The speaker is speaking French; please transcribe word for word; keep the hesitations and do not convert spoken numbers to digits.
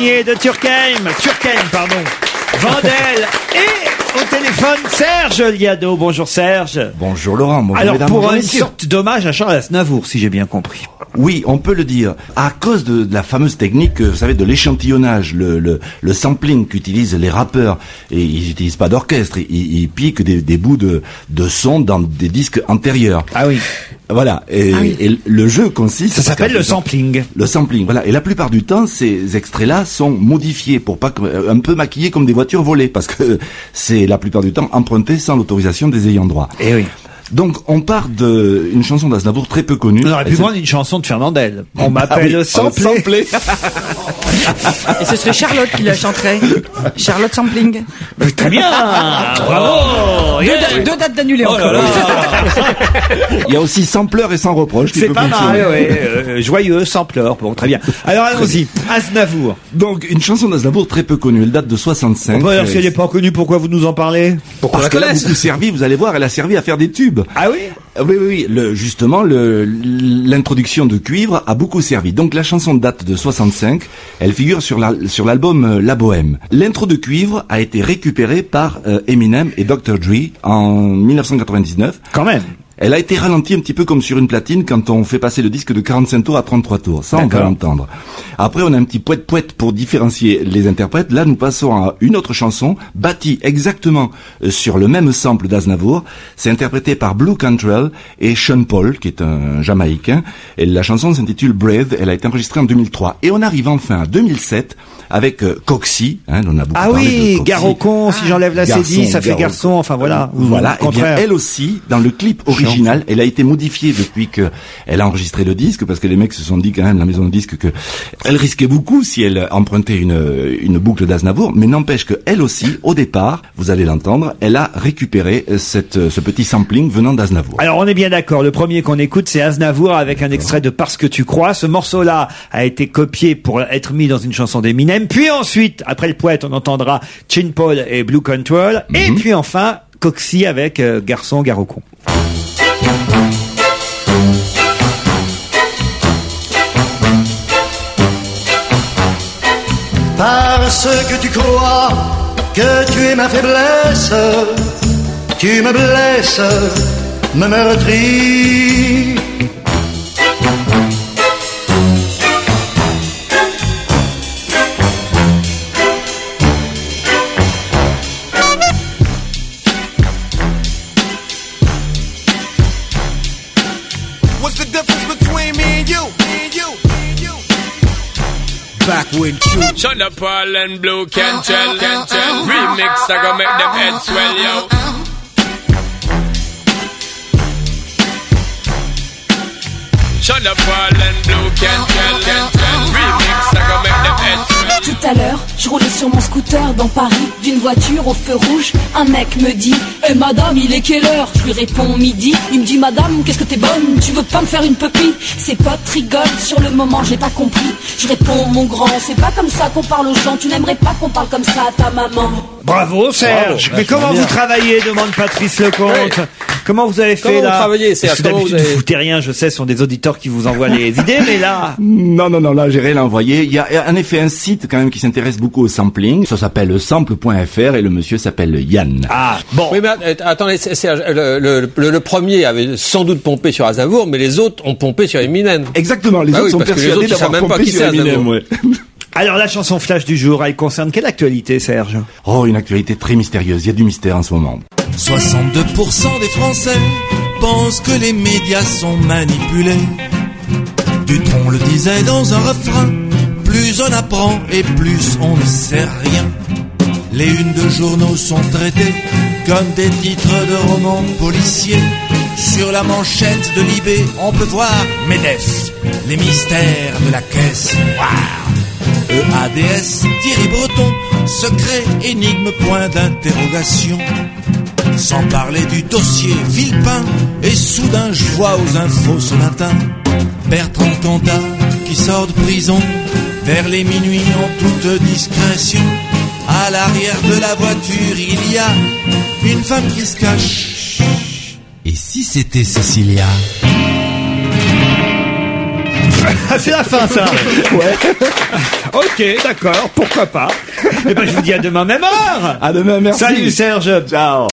signé de Turckheim, Turckheim, pardon, Vandel et au téléphone Serge Liado. Bonjour Serge. Bonjour Laurent. Bonjour Alors mesdames, pour bonjour une messieurs. sorte d'hommage à Charles Aznavour, si j'ai bien compris. Oui, on peut le dire. À cause de, de la fameuse technique, vous savez, de l'échantillonnage, le, le, le sampling qu'utilisent les rappeurs, et ils n'utilisent pas d'orchestre, ils, ils piquent des, des bouts de, de son dans des disques antérieurs. Ah oui. Voilà. Et, Ah oui. et le jeu consiste... Ça s'appelle le sampling. Le sampling, voilà. Et la plupart du temps, ces extraits-là sont modifiés pour pas que, un peu maquillés comme des voitures volées, parce que c'est la plupart du temps emprunté sans l'autorisation des ayants droit. Eh oui. Donc, on part d'une chanson d'Aznavour très peu connue. On aurait pu prendre une chanson de Fernandel. On m'appelle Ah oui, le samplé. samplé. Et ce serait Charlotte qui la chanterait. Charlotte Sampling. Très bien. Bravo. Deux, da- deux dates d'annulées encore. Il y a aussi sans pleurs et sans reproches. qui C'est peut pas fonctionner. mal, ouais. Euh, joyeux, sans pleurs. Bon, très bien. Alors allons-y. Aznavour. Donc, une chanson d'Aznavour très peu connue. Elle date de soixante-cinq. Bon, alors si elle n'est pas connue, pourquoi vous nous en parlez? Parce la qu'elle a connaisse. beaucoup servi, vous allez voir, elle a servi à faire des tubes. Ah oui? Oui, oui, oui. Le, justement, le, l'introduction de Cuivre a beaucoup servi. Donc, la chanson date de soixante-cinq. Elle figure sur la, sur l'album euh, La Bohème. L'intro de Cuivre a été récupérée par euh, Eminem et docteur Dre en mille neuf cent quatre-vingt-dix-neuf. Quand même. Elle a été ralentie un petit peu comme sur une platine quand on fait passer le disque de quarante-cinq tours à trente-trois tours. Ça, on va D'accord. l'entendre. Après, on a un petit poète-poète pour différencier les interprètes. Là, nous passons à une autre chanson, bâtie exactement euh, sur le même sample d'Aznavour. C'est interprété par Blue Cantrell et Sean Paul, qui est un Jamaïcain. Et la chanson s'intitule Brave. Elle a été enregistrée en deux mille trois. Et on arrive enfin à deux mille sept avec euh, Coxy. Hein, on a beaucoup Ah parlé de oui, Coxy. Garocon, si j'enlève la Garçon, cédille, ça fait Garocon. garçon, enfin voilà. Ou Voilà, au et bien contraire. elle aussi, dans le clip original, elle a été modifiée depuis que elle a enregistré le disque, parce que les mecs se sont dit quand même, la maison de disque, que elle risquait beaucoup si elle empruntait une, une boucle d'Aznavour, mais n'empêche que elle aussi, au départ, vous allez l'entendre, elle a récupéré cette, ce petit sampling venant d'Aznavour. Alors on est bien d'accord, le premier qu'on écoute c'est Aznavour avec un extrait de Parce que tu crois. Ce morceau-là a été copié pour être mis dans une chanson d'Eminem, puis ensuite, après le poète, on entendra Sean Paul et Blue Control, mm-hmm. et puis enfin Coxy avec euh, Garçon, Garocon. Parce que tu crois que tu es ma faiblesse, tu me blesses, me meurtris. What's the difference between me and you? Me and you? Me and you? Back when Q. Shut up, Paul and Blue Cantrell, Cantrell. Remix, I gonna make them heads swell, yo. Shut up, Paul and Blue Cantrell, Cantrell. Remix, I gonna make them heads swell. Tout à l'heure, je roulais sur mon scooter dans Paris, d'une voiture au feu rouge. Un mec me dit « Eh madame, il est quelle heure ?» Je lui réponds « Midi ». Il me dit « Madame, qu'est-ce que t'es bonne? Tu veux pas me faire une pupille ?» Ses potes rigolent, sur le moment j'ai pas compris. Je réponds « Mon grand, c'est pas comme ça qu'on parle aux gens. Tu n'aimerais pas qu'on parle comme ça à ta maman. » Bravo Serge. Bravo, Mais comment vous travaillez, demande Patrice Lecomte. Oui. Comment vous avez fait Comment là? vous travaillez, Serge? Parce que Comment d'habitude, vous avez- vous foutez rien, je sais, ce sont des auditeurs qui vous envoient les idées, mais là... Non, non, non, là, j'ai rien envoyé. Il y a en effet un site quand même qui s'intéresse beaucoup au sampling. Ça s'appelle sample point f r et le monsieur s'appelle Yann. Ah, bon. Oui, mais euh, attendez, Serge, le, le, le, le premier avait sans doute pompé sur Aznavour, mais les autres ont pompé sur Eminem. Exactement, les Ah autres oui, sont parce que les persuadés autres, ils savent d'avoir même pas pompé qui sur c'est, Eminem, Aznavour. ouais. Alors la chanson flash du jour, elle concerne quelle actualité, Serge? Oh, une actualité très mystérieuse. Il y a du mystère en ce moment. soixante-deux pour cent des Français pensent que les médias sont manipulés. Dutronc le disait dans un refrain, plus on apprend et plus on ne sait rien. Les unes de journaux sont traitées comme des titres de romans policiers. Sur la manchette de Libé, on peut voir MEDEF, les mystères de la caisse. Wow. E A D S, Thierry Breton, secret, énigme, point d'interrogation. Sans parler du dossier Villepin, et soudain je vois aux infos ce matin Bertrand Cantat qui sort de prison vers les minuit en toute discrétion. À l'arrière de la voiture il y a une femme qui se cache. Et si c'était Cécilia? Ah, c'est la fin, ça. Ouais. Ok, d'accord, pourquoi pas. Et ben, je vous dis à demain, même heure. À demain, merci. Salut, Serge. Ciao.